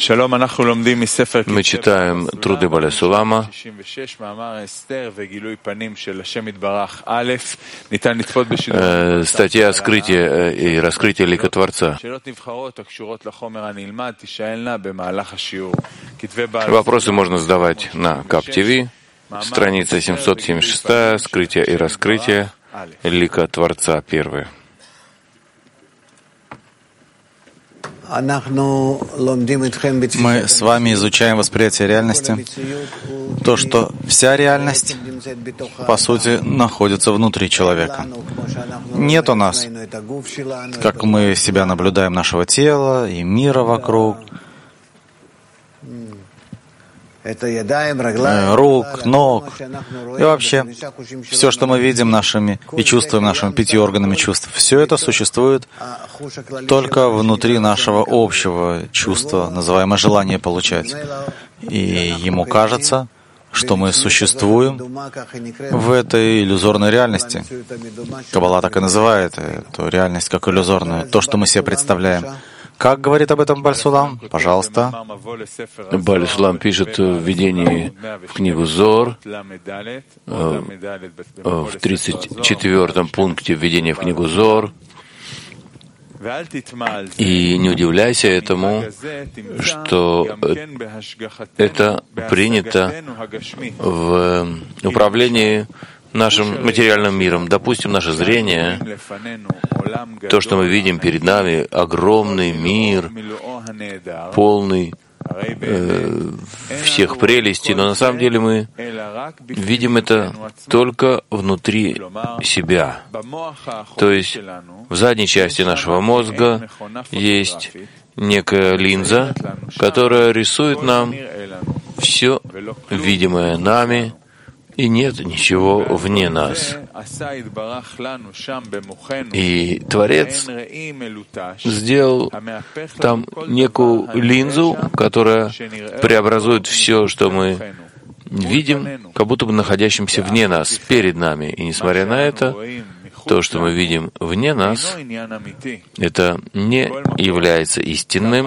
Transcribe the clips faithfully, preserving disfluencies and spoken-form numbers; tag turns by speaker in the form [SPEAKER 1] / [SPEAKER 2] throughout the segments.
[SPEAKER 1] Мы читаем труды Бааля Сулама, статья «Скрытие и раскрытие лика Творца». Вопросы можно задавать на Кап ТВ, страница семьсот семьдесят шесть, «Скрытие и раскрытие лика Творца», первое.
[SPEAKER 2] Мы с вами изучаем восприятие реальности, то, что вся реальность, по сути, находится внутри человека. Нет у нас, как мы себя наблюдаем, нашего тела и мира вокруг, рук, ног и вообще все, что мы видим нашими и чувствуем нашими пятью органами чувств, все это существует только внутри нашего общего чувства, называемое желание получать. И ему кажется, что мы существуем в этой иллюзорной реальности. Каббала так и называет эту реальность как иллюзорную, то, что мы себе представляем. Как говорит об этом Бааль Сулам? Пожалуйста.
[SPEAKER 1] Бааль Сулам пишет в введении в книгу Зоар, в тридцать четвёртом пункте введения в книгу Зоар. И не удивляйся этому, что это принято в управлении нашим материальным миром. Допустим, наше зрение, то, что мы видим перед нами, огромный мир, полный э, всех прелестей, но на самом деле мы видим это только внутри себя. То есть в задней части нашего мозга есть некая линза, которая рисует нам все видимое нами, и нет ничего вне нас. И Творец сделал там некую линзу, которая преобразует все, что мы видим, как будто бы находящимся вне нас, перед нами. И несмотря на это, то, что мы видим вне нас, это не является истинным.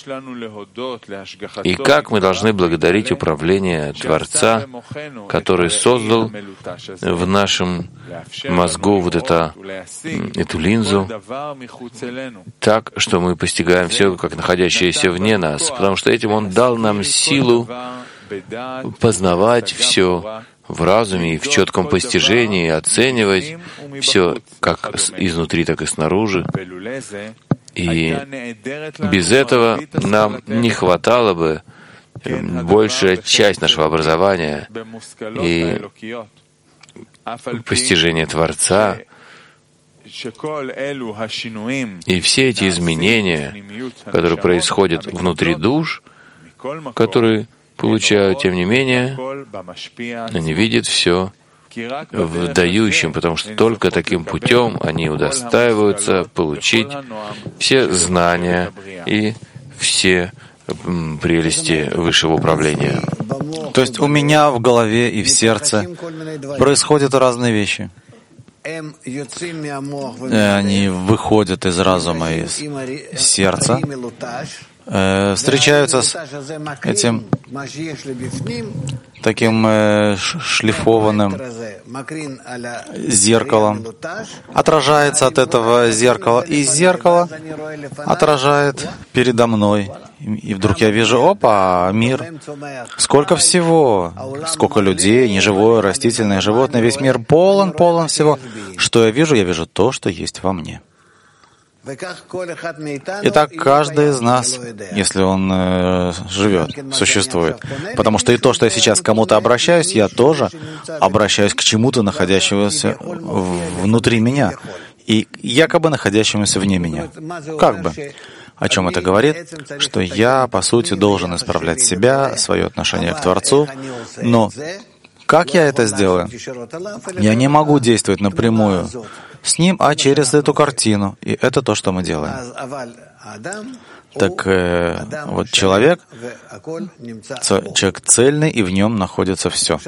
[SPEAKER 1] И как мы должны благодарить управление Творца, который создал в нашем мозгу вот это, эту линзу, так, что мы постигаем все, как находящееся вне нас, потому что этим Он дал нам силу познавать все в разуме и в четком постижении, оценивать все как изнутри, так и снаружи. И без этого нам не хватало бы большая часть нашего образования и постижения Творца. И все эти изменения, которые происходят внутри душ, которые получают, тем не менее, они видят все в дающем, потому что только таким путем они удостаиваются получить все знания и все прелести высшего управления.
[SPEAKER 2] То есть у меня в голове и в сердце происходят разные вещи. Они выходят из разума, из сердца, встречаются с этим таким э, шлифованным зеркалом, отражается от этого зеркала, и зеркало отражает передо мной. И вдруг я вижу, опа, мир, сколько всего, сколько людей, неживое, растительное, животное, весь мир полон, полон всего. Что я вижу? Я вижу то, что есть во мне. Итак, каждый из нас, если он э, живет, существует. Потому что и то, что я сейчас к кому-то обращаюсь, я тоже обращаюсь к чему-то, находящемуся внутри меня, и якобы находящемуся вне меня. Как бы. О чем это говорит? Что я, по сути, должен исправлять себя, свое отношение к Творцу, но как я это сделаю? Я не могу действовать напрямую с ним, а через эту картину. И это то, что мы делаем. Так э, вот человек, человек цельный, и в нем находится все.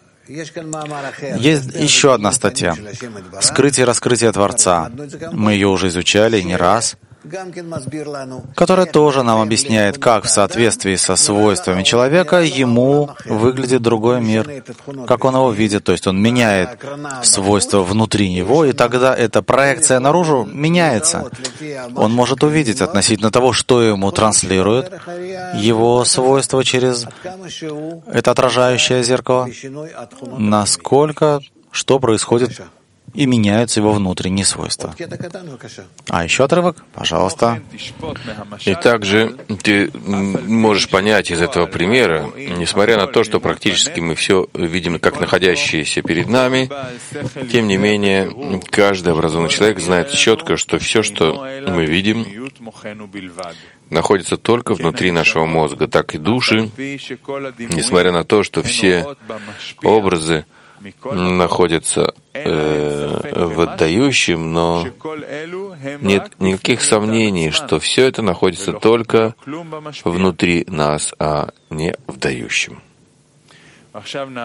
[SPEAKER 2] Есть еще одна статья. «Скрытие и раскрытие Творца». Мы ее уже изучали не раз. которая тоже нам объясняет, как в соответствии со свойствами человека ему выглядит другой мир, как он его видит. То есть он меняет свойства внутри него, и тогда эта проекция наружу меняется. Он может увидеть относительно того, что ему транслирует его свойства через это отражающее зеркало, насколько, что происходит, и меняются его внутренние свойства. А еще отрывок, пожалуйста.
[SPEAKER 1] И также ты можешь понять из этого примера, несмотря на то, что практически мы все видим как находящееся перед нами, тем не менее, каждый образованный человек знает четко, что все, что мы видим, находится только внутри нашего мозга, так и души, несмотря на то, что все образы находится э, в отдающем, но нет никаких сомнений, что все это находится только внутри нас, а не в дающем. А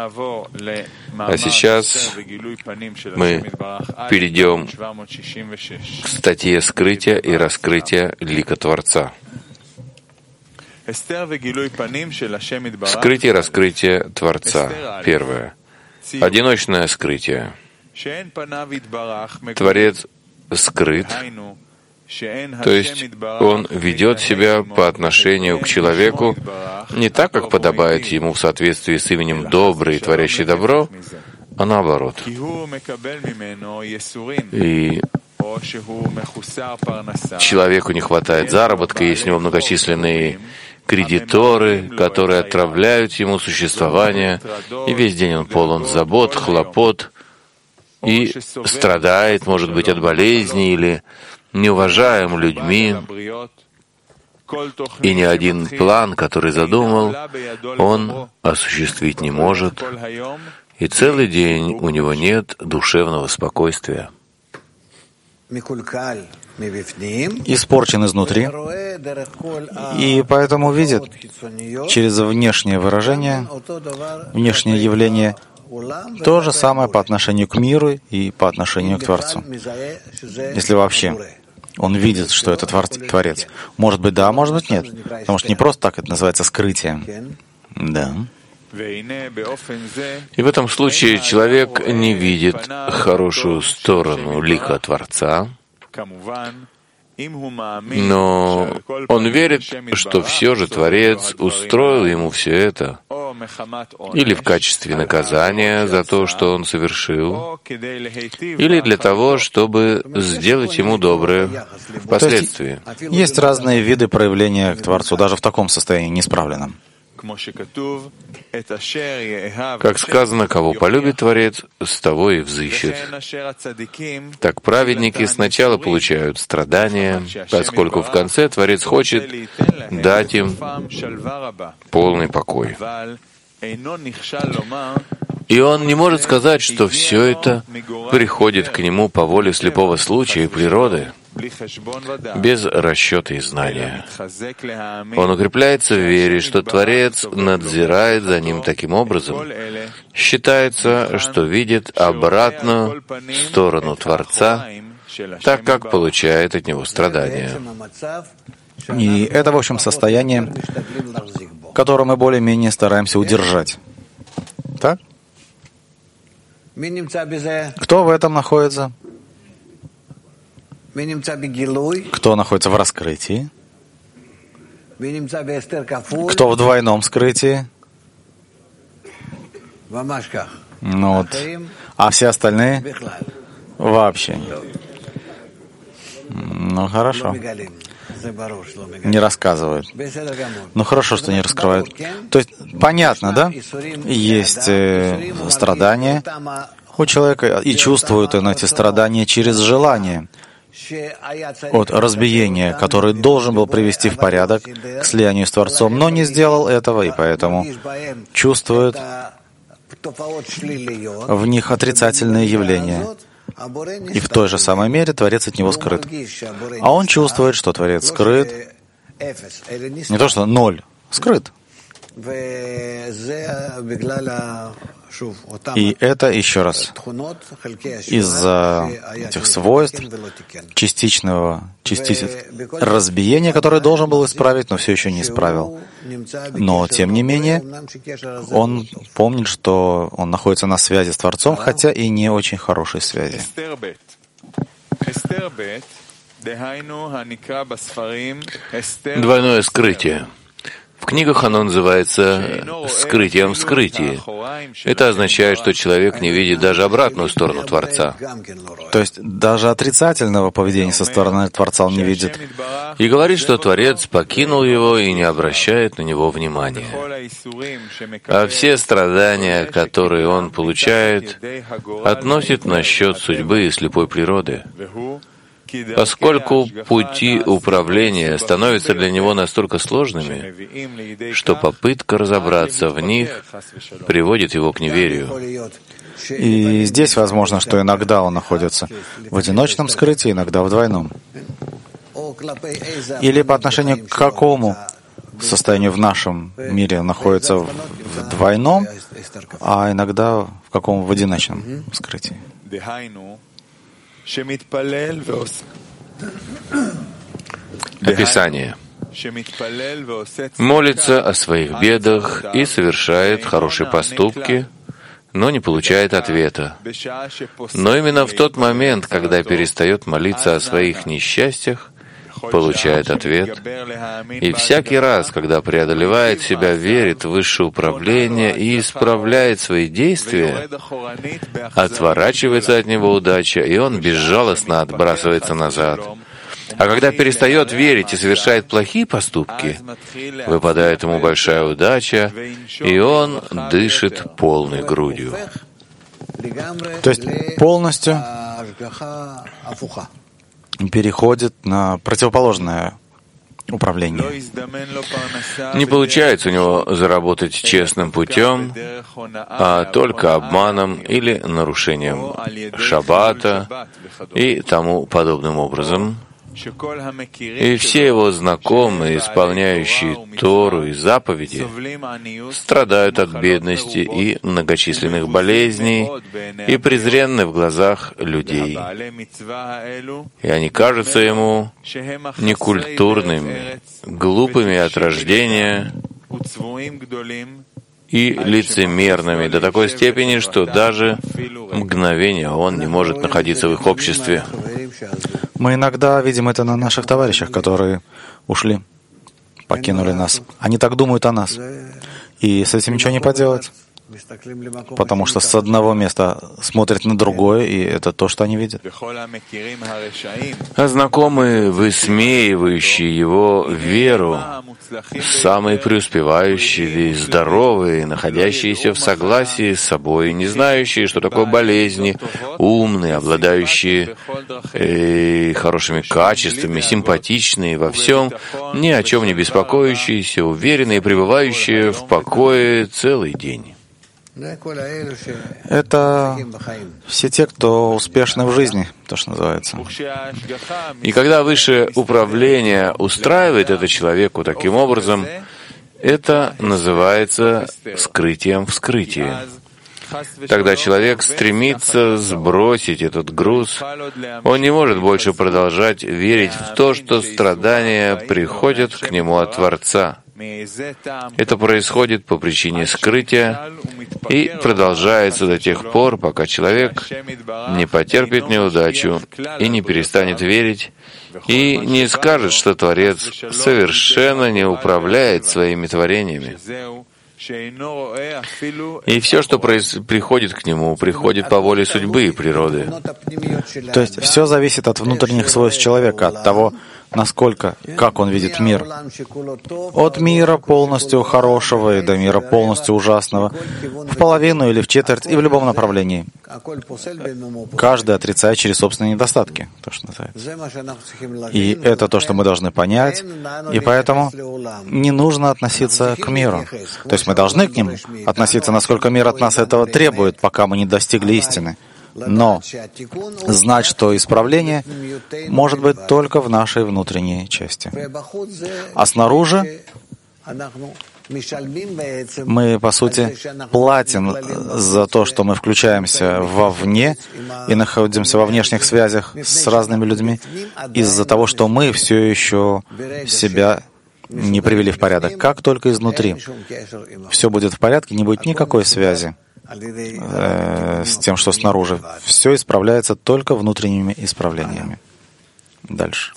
[SPEAKER 1] сейчас мы перейдем к статье «Скрытие и раскрытие лика Творца». Скрытие и раскрытие Творца. Первое. Одиночное скрытие. Творец скрыт, то есть он ведет себя по отношению к человеку не так, как подобает ему в соответствии с именем «добрый», творящий добро, а наоборот. И человеку не хватает заработка, есть у него многочисленные кредиторы, которые отравляют ему существование, и весь день он полон забот, хлопот, и страдает, может быть, от болезни или неуважаем людьми, и ни один план, который задумал, он осуществить не может, и целый день у него нет душевного спокойствия.
[SPEAKER 2] Испорчен изнутри, и поэтому видит через внешнее выражение, внешнее явление, то же самое по отношению к миру и по отношению к Творцу. Если вообще он видит, что это Творец. Может быть, да, может быть, нет. Потому что не просто так это называется скрытие. Да.
[SPEAKER 1] И в этом случае человек не видит хорошую сторону лика Творца, но он верит, что все же Творец устроил ему все это или в качестве наказания за то, что он совершил, или для того, чтобы сделать ему доброе впоследствии.
[SPEAKER 2] Есть, есть разные виды проявления к Творцу, даже в таком состоянии неисправленном.
[SPEAKER 1] Как сказано, кого полюбит Творец, с того и взыщет. Так праведники сначала получают страдания, поскольку в конце Творец хочет дать им полный покой. И он не может сказать, что все это приходит к нему по воле слепого случая и природы, без расчета и знания. Он укрепляется в вере, что Творец надзирает за ним таким образом. Считается, что видит обратную сторону Творца, так как получает от него страдания.
[SPEAKER 2] И это, в общем, состояние, которое мы более-менее стараемся удержать. Так? Кто в этом находится? Кто находится в раскрытии? Кто в двойном скрытии? Ну вот. А все остальные? Вообще. Ну хорошо. Не рассказывают. Ну хорошо, что не раскрывают. То есть понятно, да? Есть э, страдания у человека, и чувствует он эти страдания через желание от разбиения, который должен был привести в порядок к слиянию с Творцом, но не сделал этого, и поэтому чувствует в них отрицательные явления. И в той же самой мере Творец от него скрыт. А он чувствует, что Творец скрыт, не то что ноль, скрыт. И это, еще раз, из-за этих свойств, частичного частиц... разбиения, которое должен был исправить, но все еще не исправил. Но, тем не менее, он помнит, что он находится на связи с Творцом, хотя и не очень хорошей связи.
[SPEAKER 1] Двойное скрытие. В книгах оно называется «скрытием в скрытии». Это означает, что человек не видит даже обратную сторону Творца.
[SPEAKER 2] То есть даже отрицательного поведения со стороны Творца он не видит.
[SPEAKER 1] И говорит, что Творец покинул его и не обращает на него внимания. А все страдания, которые он получает, относит на счет судьбы и слепой природы. Поскольку пути управления становятся для него настолько сложными, что попытка разобраться в них приводит его к неверию.
[SPEAKER 2] И здесь возможно, что иногда он находится в одиночном скрытии, иногда в двойном. Или по отношению к какому состоянию в нашем мире находится в двойном, а иногда в каком в одиночном скрытии.
[SPEAKER 1] Описание. Молится о своих бедах и совершает хорошие поступки, но не получает ответа. Но именно в тот момент, когда перестает молиться о своих несчастьях, получает ответ, и всякий раз, когда преодолевает себя, верит в высшее управление и исправляет свои действия, отворачивается от него удача, и он безжалостно отбрасывается назад. А когда перестает верить и совершает плохие поступки, выпадает ему большая удача, и он дышит полной грудью.
[SPEAKER 2] То есть полностью переходит на противоположное управление.
[SPEAKER 1] Не получается у него заработать честным путем, а только обманом или нарушением шаббата и тому подобным образом. И все его знакомые, исполняющие Тору и заповеди, страдают от бедности и многочисленных болезней и презренны в глазах людей. И они кажутся ему некультурными, глупыми от рождения и лицемерными до такой степени, что даже мгновение он не может находиться в их обществе.
[SPEAKER 2] Мы иногда видим это на наших товарищах, которые ушли, покинули нас. Они так думают о нас. И с этим ничего не поделать. Потому что с одного места смотрят на другое, и это то, что они видят.
[SPEAKER 1] А знакомые, высмеивающие его веру, самые преуспевающие и здоровые, находящиеся в согласии с собой, не знающие, что такое болезни, умные, обладающие э, хорошими качествами, симпатичные во всем, ни о чем не беспокоящиеся, уверенные, пребывающие в покое целый день.
[SPEAKER 2] Это все те, кто успешны в жизни, то, что называется.
[SPEAKER 1] И когда высшее управление устраивает это человеку таким образом, это называется скрытием в скрытии. Тогда человек стремится сбросить этот груз. Он не может больше продолжать верить в то, что страдания приходят к нему от Творца. Это происходит по причине скрытия и продолжается до тех пор, пока человек не потерпит неудачу и не перестанет верить, и не скажет, что Творец совершенно не управляет своими творениями. И все, что проис... приходит к нему, приходит по воле судьбы и природы.
[SPEAKER 2] То есть все зависит от внутренних свойств человека, от того, насколько, как он видит мир. От мира полностью хорошего и до мира полностью ужасного, в половину или в четверть, и в любом направлении. Каждый отрицает через собственные недостатки, то, что называется. И это то, что мы должны понять, и поэтому не нужно относиться к миру. То есть мы должны к ним относиться, насколько мир от нас этого требует, пока мы не достигли истины. Но знать, что исправление может быть только в нашей внутренней части. А снаружи Мы, по сути, платим за то, что мы включаемся вовне и находимся во внешних связях с разными людьми, из-за того, что мы все еще себя не привели в порядок. Как только изнутри все будет в порядке, не будет никакой связи э, с тем, что снаружи. Все исправляется только внутренними исправлениями. Дальше.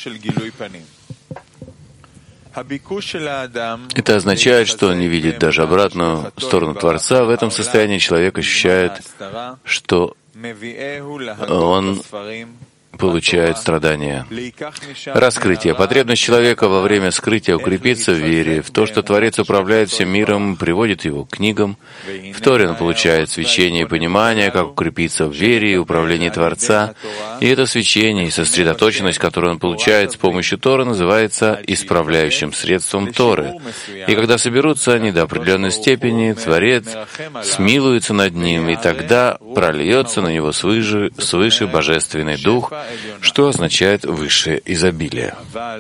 [SPEAKER 1] Это означает, что он не видит даже обратную сторону Творца. В этом состоянии человек ощущает, что он получает страдания. Раскрытие. Потребность человека во время скрытия укрепиться в вере, в то, что Творец управляет всем миром, приводит его к книгам. В Торе он получает свечение и понимание, как укрепиться в вере и управлении Творца. И это свечение и сосредоточенность, которую он получает с помощью Торы, называется исправляющим средством Торы. И когда соберутся они до определенной степени, Творец смилуется над ним, и тогда прольется на него свыше, свыше Божественный Дух, что означает высшее изобилие.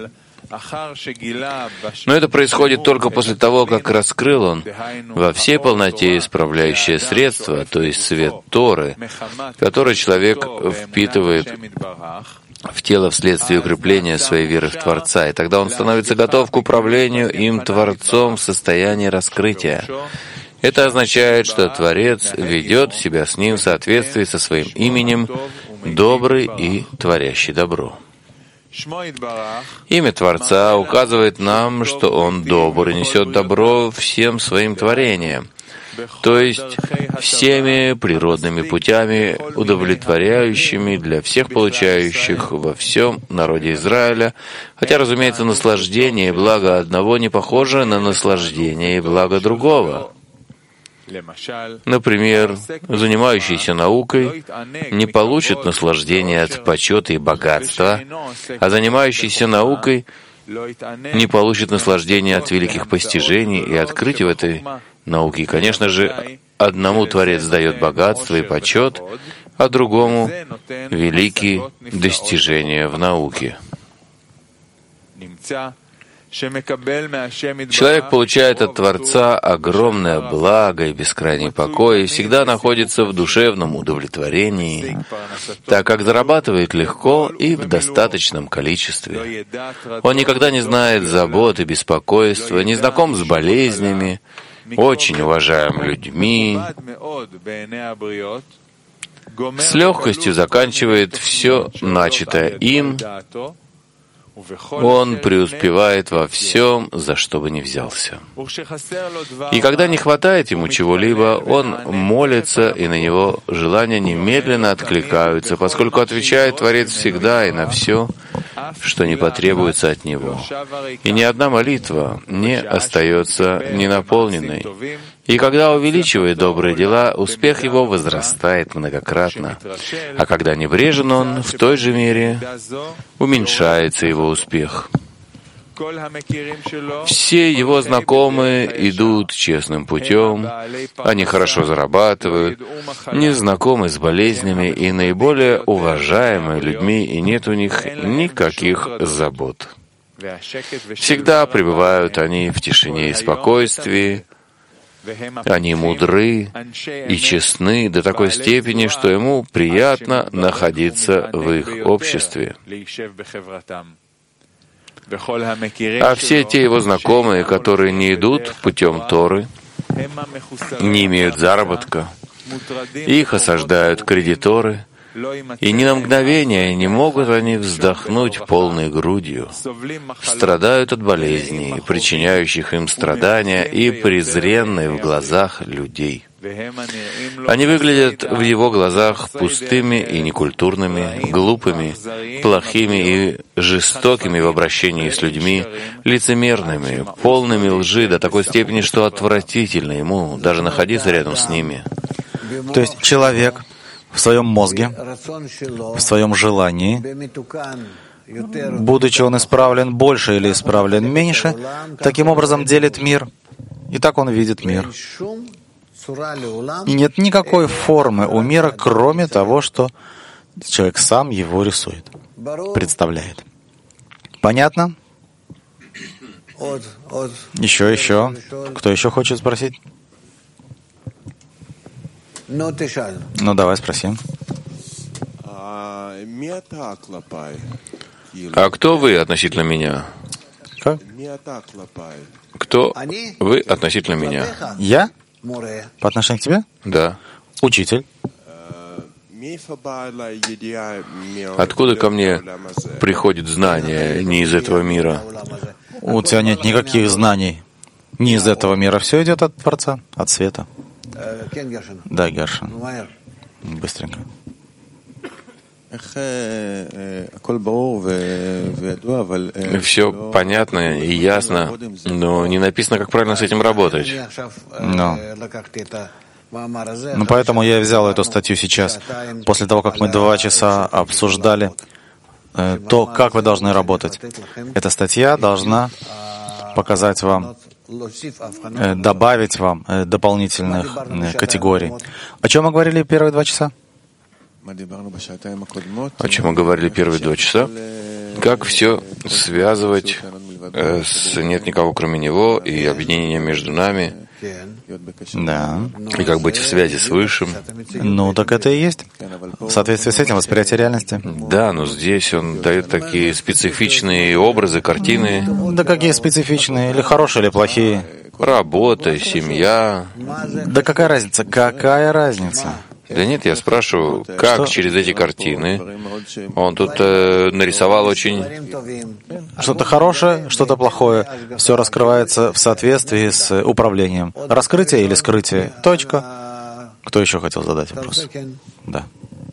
[SPEAKER 1] Но это происходит только после того, как раскрыл он во всей полноте исправляющее средство, то есть свет Торы, который человек впитывает в тело вследствие укрепления своей веры в Творца, и тогда он становится готов к управлению им Творцом в состоянии раскрытия. Это означает, что Творец ведет себя с ним в соответствии со своим именем, добрый и творящий добро. Имя Творца указывает нам, что Он добр и несет добро всем своим творениям, то есть всеми природными путями, удовлетворяющими для всех получающих во всем народе Израиля, хотя, разумеется, наслаждение и благо одного не похоже на наслаждение и благо другого. Например, занимающийся наукой не получит наслаждения от почета и богатства, а занимающийся наукой не получит наслаждения от великих постижений и открытий в этой науке. И, конечно же, одному Творец дает богатство и почет, а другому — великие достижения в науке. Человек получает от Творца огромное благо и бескрайний покой и всегда находится в душевном удовлетворении, так как зарабатывает легко и в достаточном количестве. Он никогда не знает забот и беспокойства, не знаком с болезнями, очень уважаем людьми, с легкостью заканчивает все начатое им. Он преуспевает во всем, за что бы ни взялся. И когда не хватает ему чего-либо, он молится, и на него желания немедленно откликаются, поскольку отвечает Творец всегда и на все, что не потребуется от него. И ни одна молитва не остается ненаполненной. И когда увеличивает добрые дела, успех его возрастает многократно. А когда небрежен он, в той же мере уменьшается его успех. Все его знакомые идут честным путем, они хорошо зарабатывают, не знакомы с болезнями и наиболее уважаемые людьми, и нет у них никаких забот. Всегда пребывают они в тишине и спокойствии. Они мудры и честны до такой степени, что ему приятно находиться в их обществе. А все те его знакомые, которые не идут путем Торы, не имеют заработка, их осаждают кредиторы, и ни на мгновение не могут они вздохнуть полной грудью, страдают от болезней, причиняющих им страдания и презренные в глазах людей. Они выглядят в его глазах пустыми и некультурными, глупыми, плохими и жестокими в обращении с людьми, лицемерными, полными лжи до такой степени, что отвратительно ему даже находиться рядом с ними.
[SPEAKER 2] То есть человек в своем мозге, в своем желании, будучи он исправлен больше или исправлен меньше, таким образом делит мир, и так он видит мир. И нет никакой формы у мира, кроме того, что человек сам его рисует, представляет. Понятно? Еще, еще. Кто еще хочет спросить? Ну, давай спросим.
[SPEAKER 1] А кто вы относительно меня?
[SPEAKER 2] Как?
[SPEAKER 1] Кто вы относительно меня?
[SPEAKER 2] Я? По отношению к тебе?
[SPEAKER 1] Да.
[SPEAKER 2] Учитель.
[SPEAKER 1] Откуда ко мне приходит знание не из этого мира?
[SPEAKER 2] У тебя нет никаких знаний. Не из этого мира. Все идет от Творца, от света. Да, Гершин. Быстренько.
[SPEAKER 1] Все понятно и ясно, но не написано, как правильно с этим работать.
[SPEAKER 2] Но. Ну, поэтому я взял эту статью сейчас, после того, как мы два часа обсуждали э, то, как вы должны работать. Эта статья должна показать вам, э, добавить вам э, дополнительных э, категорий. О чем мы говорили первые два часа?
[SPEAKER 1] О чем мы говорили первые два часа? Как все связывать э, с «нет никого, кроме него» и объединение между нами.
[SPEAKER 2] Да.
[SPEAKER 1] И как быть в связи с Высшим.
[SPEAKER 2] Ну, так это и есть. В соответствии с этим восприятие реальности.
[SPEAKER 1] Да, но здесь он дает такие специфичные образы, картины.
[SPEAKER 2] Да какие специфичные? Или хорошие, или плохие?
[SPEAKER 1] Работа, семья.
[SPEAKER 2] Да какая разница? Какая разница?
[SPEAKER 1] Да нет, я спрашиваю, как что? Через эти картины он тут э, нарисовал очень...
[SPEAKER 2] Что-то хорошее, что-то плохое. Все раскрывается в соответствии с управлением. Раскрытие или скрытие? Точка. Кто еще хотел задать вопрос? Да.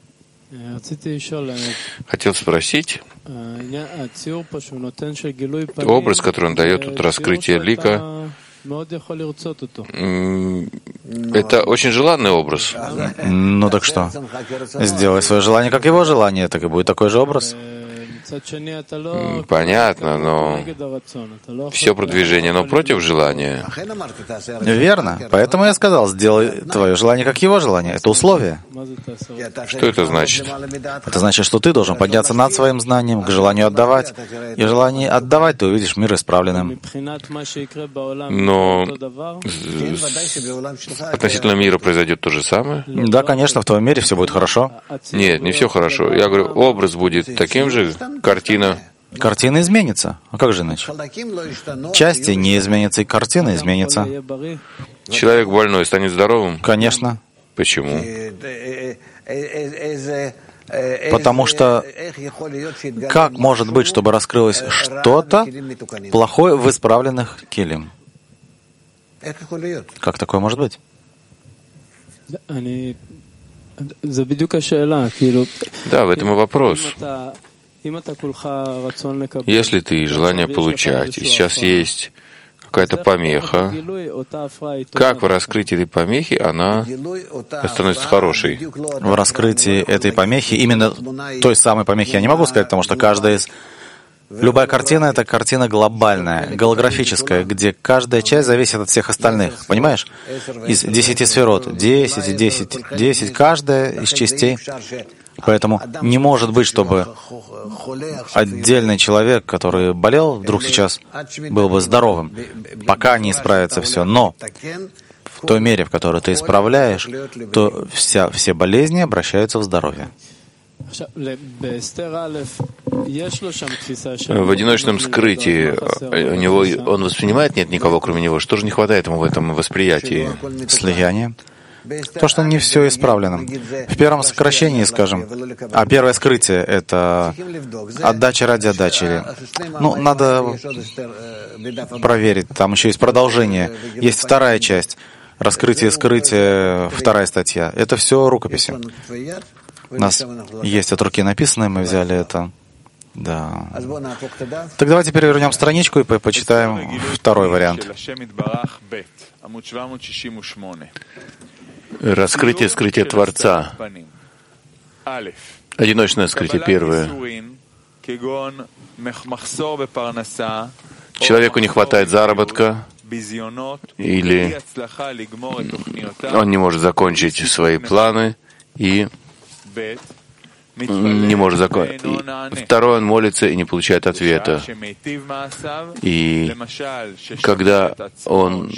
[SPEAKER 1] Хотел спросить, образ, который он дает, тут раскрытие лика, это очень желанный образ.
[SPEAKER 2] Ну так что? Сделай свое желание, как его желание, так и будет такой же образ.
[SPEAKER 1] Понятно, но все продвижение, но против желания.
[SPEAKER 2] Верно. Поэтому я сказал, сделай твое желание, как его желание. Это условие.
[SPEAKER 1] Что это значит?
[SPEAKER 2] Это значит, что ты должен подняться над своим знанием, к желанию отдавать. И желание отдавать, ты увидишь мир исправленным.
[SPEAKER 1] Но относительно мира произойдет то же самое?
[SPEAKER 2] Да, конечно, в твоем мире все будет хорошо.
[SPEAKER 1] Нет, не все хорошо. Я говорю, образ будет таким же, картина.
[SPEAKER 2] Картина изменится. А как же иначе? Части не изменятся, и картина изменится.
[SPEAKER 1] Человек больной станет здоровым?
[SPEAKER 2] Конечно.
[SPEAKER 1] Почему?
[SPEAKER 2] Потому что как может быть, чтобы раскрылось что-то плохое в исправленных келим? Как такое может быть?
[SPEAKER 1] Да, в этом и вопрос. Если ты желание получать, и сейчас есть какая-то помеха, как в раскрытии этой помехи она становится хорошей?
[SPEAKER 2] В раскрытии этой помехи, именно той самой помехи я не могу сказать, потому что каждая из... Любая картина — это картина глобальная, голографическая, где каждая часть зависит от всех остальных. Понимаешь? Из десяти сферот, десять, десять, десять, каждая из частей. Поэтому не может быть, чтобы отдельный человек, который болел, вдруг сейчас был бы здоровым, пока не исправится все. Но в той мере, в которой ты исправляешь, то вся, все болезни обращаются в здоровье.
[SPEAKER 1] В одиночном скрытии у него, он воспринимает нет никого, кроме него. Что же не хватает ему в этом восприятии?
[SPEAKER 2] Слияние. То, что не все исправлено. В первом сокращении, скажем, а первое скрытие — это отдача ради отдачи. Ну, надо проверить, там еще есть продолжение. Есть вторая часть. Раскрытие, скрытие, вторая статья. Это все рукописи. У нас есть от руки написанное, мы взяли это. Да. Так давайте перевернем страничку и почитаем второй вариант.
[SPEAKER 1] Раскрытие, скрытие Творца. Одиночное скрытие первое. Человеку не хватает заработка, или он не может закончить свои планы, и не может закончить. Второй, он молится и не получает ответа. И когда он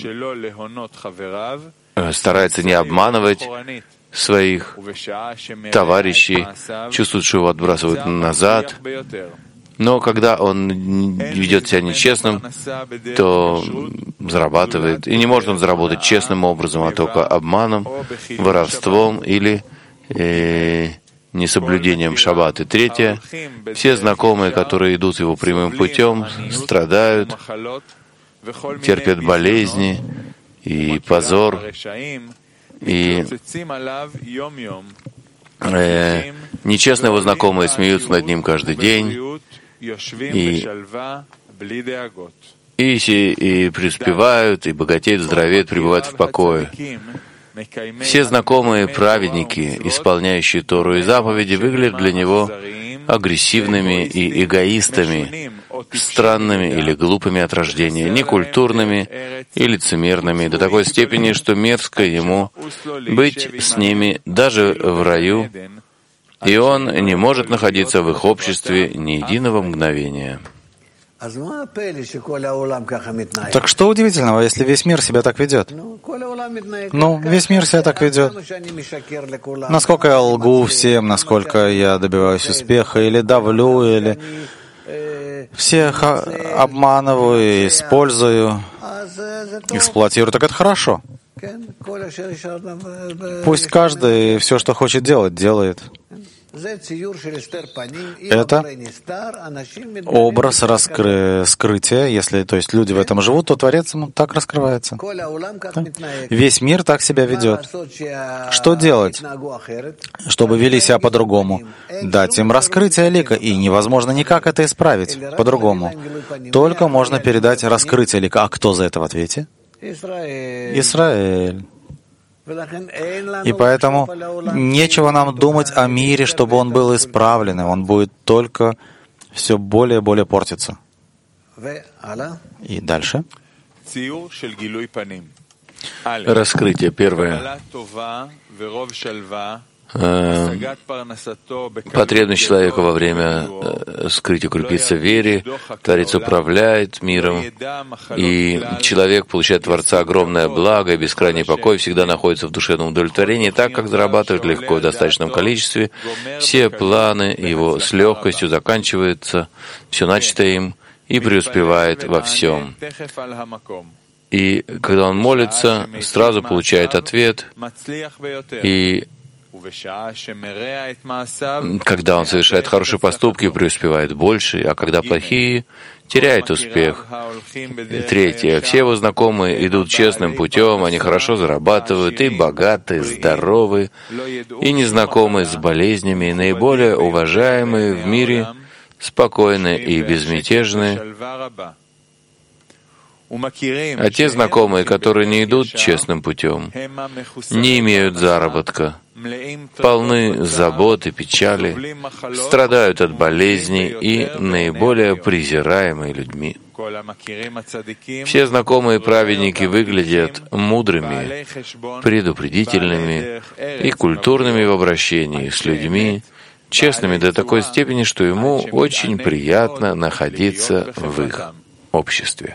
[SPEAKER 1] старается не обманывать своих товарищей, чувствует, что его отбрасывают назад, но когда он ведет себя нечестным, то зарабатывает. И не может он заработать честным образом, а только обманом, воровством или э, несоблюдением шаббата. И третье, все знакомые, которые идут его прямым путем, страдают, терпят болезни и позор, и э, нечестные его знакомые смеются над ним каждый день, и, и, и преуспевают, и богатеют, здоровеют, пребывают в покое. Все знакомые праведники, исполняющие Тору и заповеди, выглядят для него агрессивными и эгоистами, странными или глупыми от рождения, некультурными и лицемерными, до такой степени, что мерзко ему быть с ними даже в раю, и он не может находиться в их обществе ни единого мгновения.
[SPEAKER 2] Так что удивительного, если весь мир себя так ведет? Ну, весь мир себя так ведет. Насколько я лгу всем, насколько я добиваюсь успеха, или давлю, или всех обманываю, использую, эксплуатирую, так это хорошо. Пусть каждый все, что хочет делать, делает. Это образ раскры... скрытия. Если, то есть, люди в этом живут, то Творец ему так раскрывается. Да? Весь мир так себя ведет. Что делать, чтобы вели себя по-другому? Дать им раскрытие лика, и невозможно никак это исправить по-другому. Только можно передать раскрытие лика. А кто за это в ответе? Израиль. И поэтому нечего нам думать о мире, чтобы он был исправлен, и он будет только все более и более портиться. И дальше.
[SPEAKER 1] Раскрытие первое. Потребность человека во время скрыть и укрепиться в вере, Творец управляет миром, и человек получает Творца огромное благо и бескрайний покой, всегда находится в душевном удовлетворении, так как зарабатывает легко в достаточном количестве, все планы его с легкостью заканчиваются, все начатое им, и преуспевает во всем. И когда он молится, сразу получает ответ, и когда он совершает хорошие поступки, преуспевает больше, а когда плохие, теряет успех. Третье. Все его знакомые идут честным путем, они хорошо зарабатывают, и богаты, здоровы, и незнакомые с болезнями, и наиболее уважаемые в мире, спокойны и безмятежны. А те знакомые, которые не идут честным путем, не имеют заработка, полны забот и печали, страдают от болезней и наиболее презираемые людьми. Все знакомые праведники выглядят мудрыми, предупредительными и культурными в обращении с людьми, честными до такой степени, что ему очень приятно находиться в их обществе.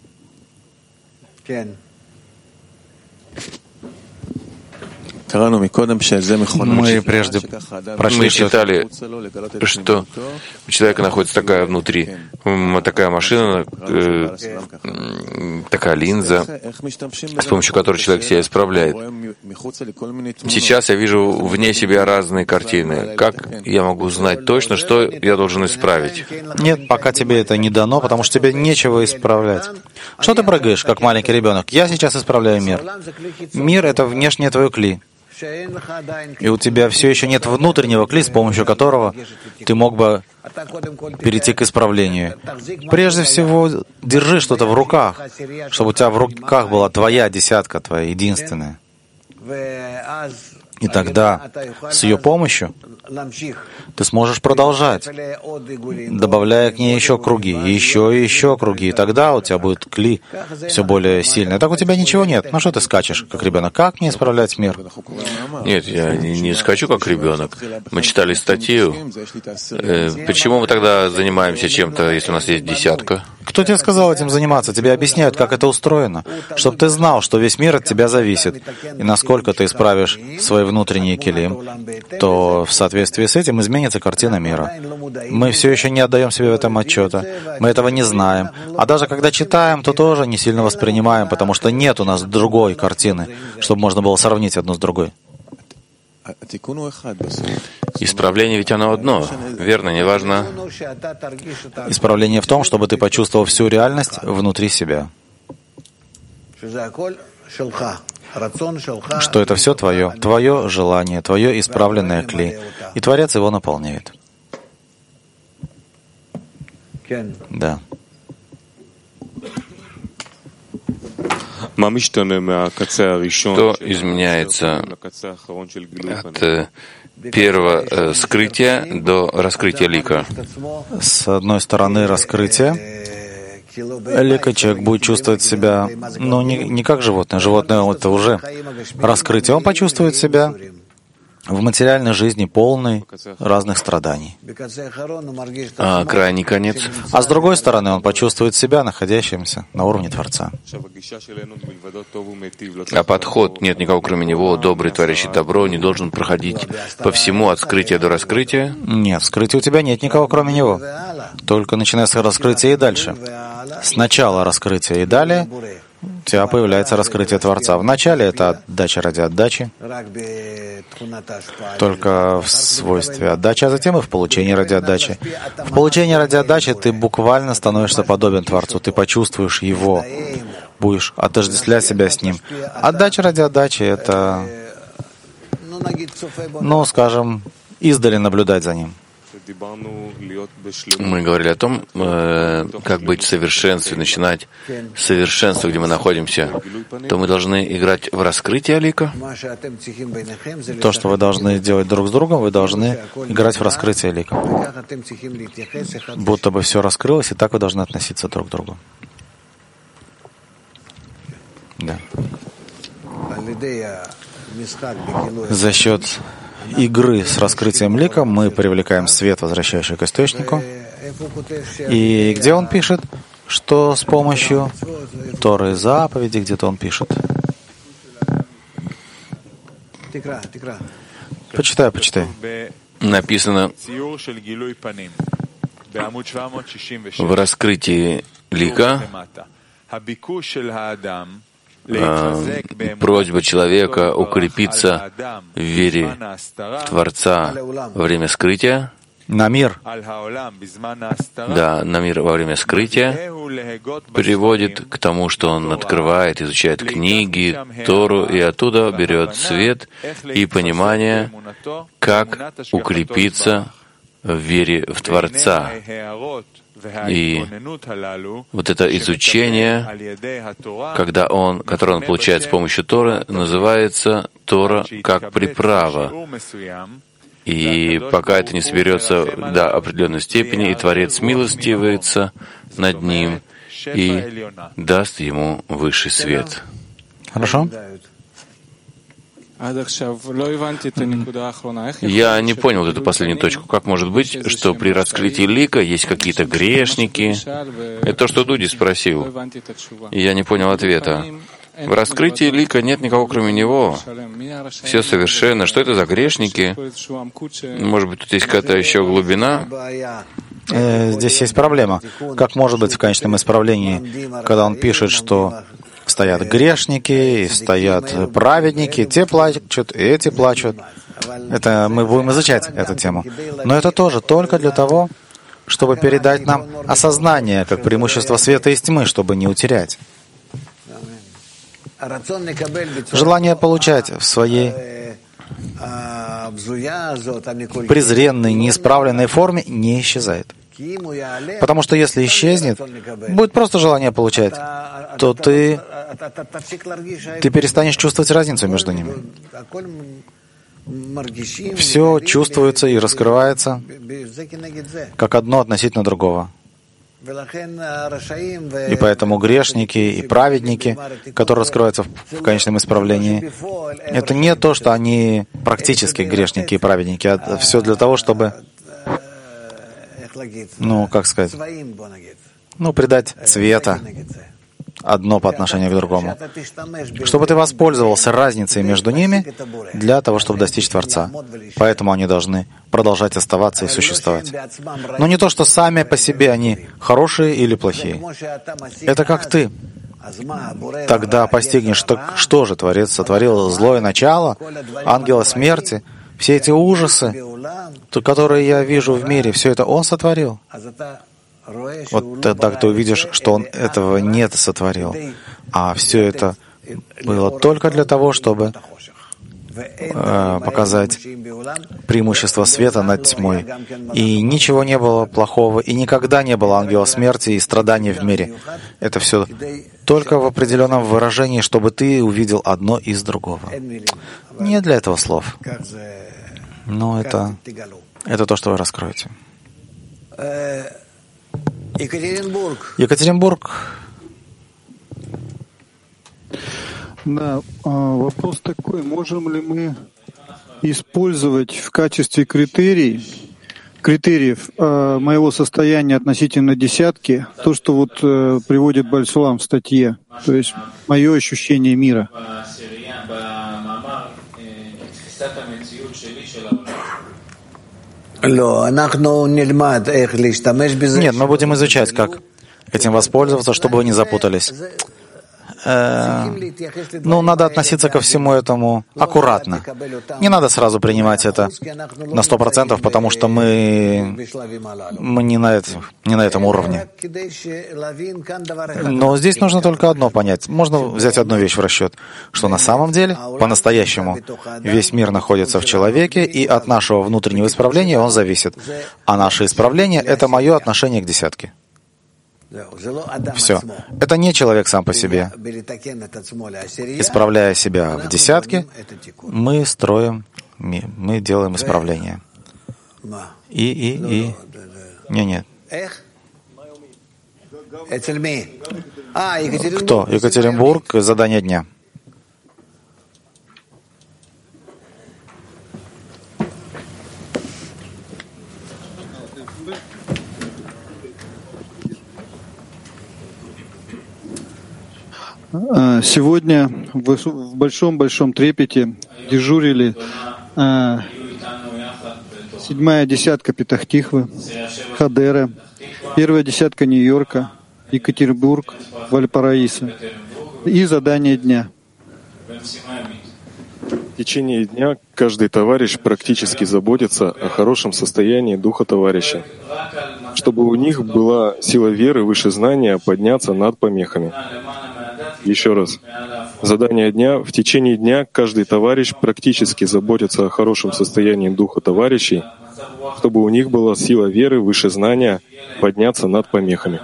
[SPEAKER 2] Мы прежде прочли,
[SPEAKER 1] Мы читали, что у человека находится такая внутри, такая машина, э, такая линза, с помощью которой человек себя исправляет. Сейчас я вижу вне себя разные картины. Как я могу знать точно, что я должен исправить?
[SPEAKER 2] Нет, пока тебе это не дано, потому что тебе нечего исправлять. Что ты прыгаешь, как маленький ребенок? Я сейчас исправляю мир. Мир — это внешнее твое кли. И у тебя все еще нет внутреннего кли, с помощью которого ты мог бы перейти к исправлению. Прежде всего, держи что-то в руках, чтобы у тебя в руках была твоя десятка, твоя единственная. И тогда с ее помощью ты сможешь продолжать, добавляя к ней еще круги, еще и еще круги. И тогда у тебя будет кли все более сильный. Так у тебя ничего нет. Ну что ты скачешь, как ребенок? Как мне исправлять мир?
[SPEAKER 1] Нет, я не, не скачу, как ребенок. Мы читали статью. Э, почему мы тогда занимаемся чем-то, если у нас есть десятка?
[SPEAKER 2] Кто тебе сказал этим заниматься? Тебе объясняют, как это устроено. Чтобы ты знал, что весь мир от тебя зависит. И насколько ты исправишь свои внутренние килим, то в соответствии с этим изменится картина мира. Мы все еще не отдаем себе в этом отчета. Мы этого не знаем. А даже когда читаем, то тоже не сильно воспринимаем, потому что нет у нас другой картины, чтобы можно было сравнить одну с другой.
[SPEAKER 1] Исправление ведь оно одно, верно, неважно.
[SPEAKER 2] Исправление в том, чтобы ты почувствовал всю реальность внутри себя. Что это все твое, твое желание, твое исправленное кли. И Творец его наполняет. Да.
[SPEAKER 1] Что изменяется от первого э, скрытия до раскрытия лика?
[SPEAKER 2] С одной стороны, раскрытие лика, человек будет чувствовать себя, ну, не, не как животное. Животное — это уже раскрытие. Он почувствует себя в материальной жизни полной разных страданий.
[SPEAKER 1] А крайний конец?
[SPEAKER 2] А с другой стороны, он почувствует себя находящимся на уровне Творца.
[SPEAKER 1] А подход «нет никого кроме него, добрый, творящий добро» не должен проходить по всему от скрытия до раскрытия?
[SPEAKER 2] Нет, в скрытии у тебя нет никого кроме него. Только начиная с раскрытия и дальше. Сначала раскрытие и далее у тебя появляется раскрытие Творца. Вначале это отдача ради отдачи, только в свойстве отдачи, а затем и в получении ради отдачи. В получении ради отдачи ты буквально становишься подобен Творцу, ты почувствуешь Его, будешь отождествлять себя с Ним. Отдача ради отдачи — это, ну, скажем, издали наблюдать за Ним.
[SPEAKER 1] Мы говорили о том, э, как быть в совершенстве, начинать совершенство, где мы находимся. То мы должны играть в раскрытие лика.
[SPEAKER 2] То, что вы должны делать друг с другом, вы должны играть в раскрытие лика. Будто бы все раскрылось, и так вы должны относиться друг к другу. Да. За счет игры с раскрытием лика мы привлекаем свет, возвращающий к источнику. И где он пишет, что с помощью Торы и заповеди, где-то он пишет. Почитай, почитай.
[SPEAKER 1] Написано в раскрытии лика просьба человека укрепиться в вере в Творца во время скрытия,
[SPEAKER 2] на мир,
[SPEAKER 1] да, на мир во время скрытия, приводит к тому, что он открывает, изучает книги, Тору, и оттуда берет свет и понимание, как укрепиться в вере в Творца. И вот это изучение, когда он, которое он получает с помощью Торы, называется Тора как приправа. И пока это не соберется до определенной степени, и Творец милостивается над ним и даст ему высший свет.
[SPEAKER 2] Хорошо?
[SPEAKER 1] Я не понял эту последнюю точку. Как может быть, что при раскрытии лика есть какие-то грешники? Это то, что Дуди спросил. И я не понял ответа. В раскрытии лика нет никого, кроме него. Все совершенно. Что это за грешники? Может быть, тут есть какая-то еще глубина?
[SPEAKER 2] Здесь есть проблема. Как может быть в конечном исправлении, когда он пишет, что стоят грешники, и стоят праведники, те плачут, и эти плачут. Это мы будем изучать эту тему. Но это тоже только для того, чтобы передать нам осознание, как преимущество света и тьмы, чтобы не утерять. Желание получать в своей презренной, неисправленной форме не исчезает. Потому что если исчезнет, будет просто желание получать, то ты, ты перестанешь чувствовать разницу между ними. все чувствуется и раскрывается как одно относительно другого. И поэтому грешники и праведники, которые раскрываются в конечном исправлении, это не то, что они практически грешники и праведники, а все для того, чтобы, ну, как сказать, ну, придать цвета одно по отношению к другому, чтобы ты воспользовался разницей между ними для того, чтобы достичь Творца. Поэтому они должны продолжать оставаться и существовать. Но не то, что сами по себе они хорошие или плохие. Это как ты. Тогда постигнешь, что, что же Творец сотворил злое начало, ангела смерти, все эти ужасы, которые я вижу в мире, все это Он сотворил. Вот тогда ты увидишь, что Он этого не сотворил, а все это было только для того, чтобы э, показать преимущество света над тьмой. И ничего не было плохого, и никогда не было ангела смерти и страданий в мире. Это все только в определенном выражении, чтобы ты увидел одно из другого. Не для этого слов. Но это, это то, что вы раскроете.
[SPEAKER 3] Екатеринбург.
[SPEAKER 2] Екатеринбург.
[SPEAKER 4] Да, вопрос такой: можем ли мы использовать в качестве критерий, критериев моего состояния относительно десятки то, что вот приводит Баль-Сулам в статье, то есть мое ощущение мира?
[SPEAKER 2] Нет, мы будем изучать, как этим воспользоваться, чтобы вы не запутались. Э, ну, надо относиться ко всему этому аккуратно. Не надо сразу принимать это на сто процентов, потому что мы, мы не, на это, не на этом уровне. Но здесь нужно только одно понять. Можно взять одну вещь в расчет, что на самом деле, по-настоящему, весь мир находится в человеке, и от нашего внутреннего исправления он зависит. А наше исправление — это мое отношение к десятке. Все. Это не человек сам по себе. Исправляя себя в десятке, мы строим, мы делаем исправление. И, и, и... Не, нет. Кто? Екатеринбург. Задание дня.
[SPEAKER 4] Сегодня в большом-большом трепете дежурили э, седьмая десятка Петах-Тиквы, Хадера, первая десятка Нью-Йорка, Екатеринбург, Вальпараисо. И задание дня.
[SPEAKER 5] В течение дня каждый товарищ практически заботится о хорошем состоянии духа товарища, чтобы у них была сила веры выше знания подняться над помехами. Еще раз. Задание дня. В течение дня каждый товарищ практически заботится о хорошем состоянии духа товарищей, чтобы у них была сила веры выше знания подняться над помехами.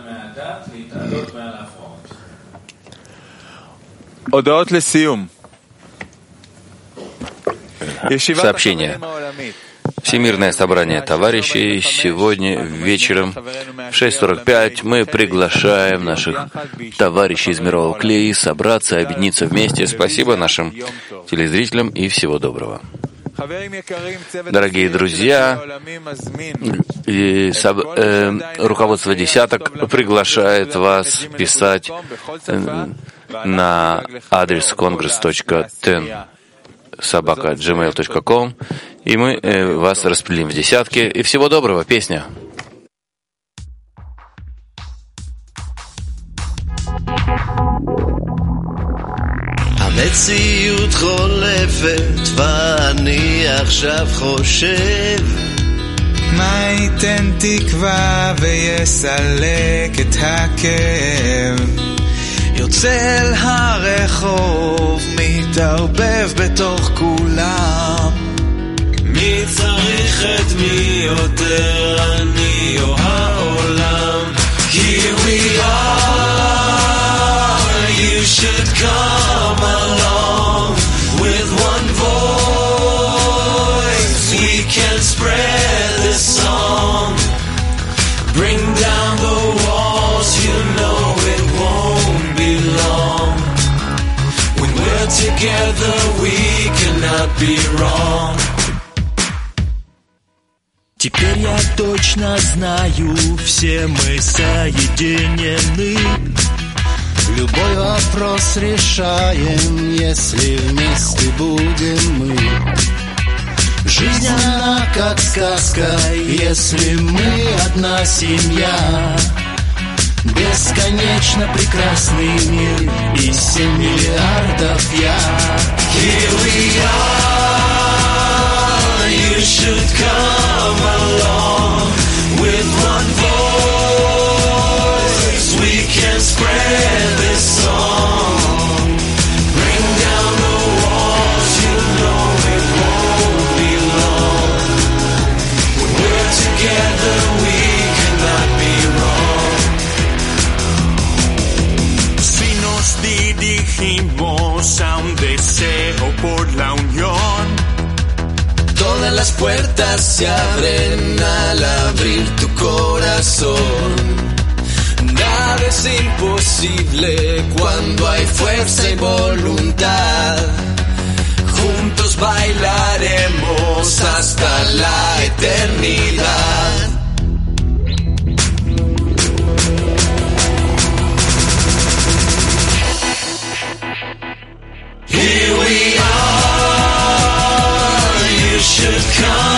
[SPEAKER 1] Сообщение. Всемирное собрание товарищей. Сегодня вечером в шесть сорок пять мы приглашаем наших товарищей из мирового клея собраться, объединиться вместе. Спасибо нашим телезрителям и всего доброго. Дорогие друзья, и, э, руководство десяток приглашает вас писать э, на адрес конгресс точка тен собака джи мейл точка ком, и мы э, вас распределим в десятки. И всего доброго. Песня.
[SPEAKER 6] המציאות חולפת ואני עכשיו חושב מה ייתן תקווה ויסלק את הכאב יוצא אל הרחוב מתערבב בתוך כולם מי צריך את מי יותר אני או העולם Here we are You should come along with one voice together we cannot be wrong. Теперь я точно знаю, все мы соединены.
[SPEAKER 7] Любой вопрос решаем, если вместе будем мы. Жизнь она как сказка, если мы одна семья. Бесконечно прекрасный мир и семь миллиардов я.
[SPEAKER 6] Here we are, you should come along. With one voice we can spread this song. Bring down the walls, you know it won't be long. When we're together we cannot be wrong. Si nos dirigimos a un deseo por la unión,
[SPEAKER 7] todas las puertas se abren al abrir tu corazón. Nada es imposible cuando hay fuerza y voluntad. Juntos bailaremos hasta la eternidad.
[SPEAKER 6] Here we are, you should come